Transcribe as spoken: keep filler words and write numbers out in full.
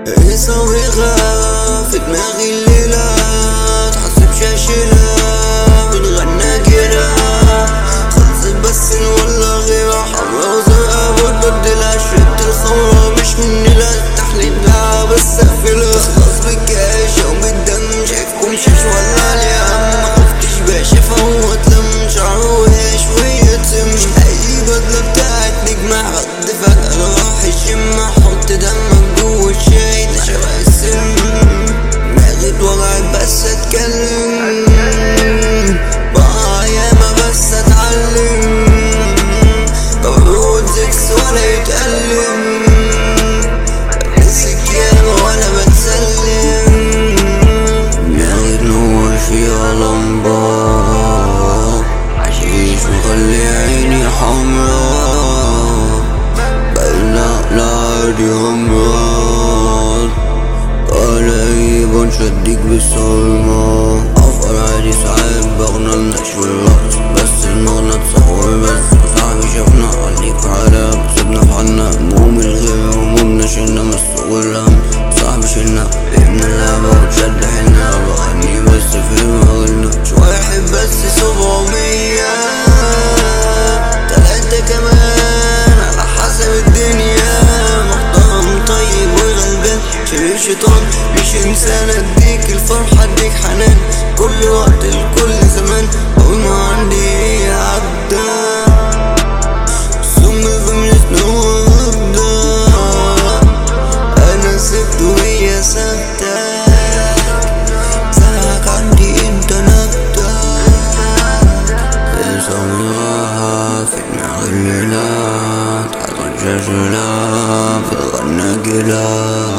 صويغة في دماغي الليلة تحسب شاشلة بنغنى كده خلصت بس ولا غيرها حمرا وزرقا بتبدلها شربت الخمرة مش مني لا التحليل لا بس اقفلها خلاص بالكاشة وبالدم شايفكم شاش ولا لي هم مخفتش باشا فهو اتلم شعره وهي شوية تم اي بدلة بتاعت نجمة رد فجأة راح الجيم احط دمك جوه الشاي ده شبه السم دماغي اتوجعت بس اتكلم بقى ياما بس اتعلم بقول زكس ولا يتألم بتمسك ياما ولا بتسلم دماغي تنور فيها لمبة عشيش مخلي عيني حمرا بقلق لعادي همرات ولا اي بنشديك بالصرمة افقر عادي ساعات بغنى النشوي الرقص بس المغنى تصور بس صاحبي شافنا خليك على كسبنا في حالنا هموم الغير همومنا شلنا مسوق الهم صاحبي شلنا فهمنا اللعبة وتشد حيلنا بغني بس في مغلنا شوية حب بس سبعمية تلاتة كمان على حسب الدنيا محترم طيب وغلبان شبيه شيطان مش انسان اديك الفرحة اديك حنان كل وقت لكل زمان اقول ما عندي ايه عدى ثم فملت نوبدا انا سبت وهي سبتك زعك عندي انت نبتك صغيرها في دماغ الليلات حاطط شاشلة في الغنى جلات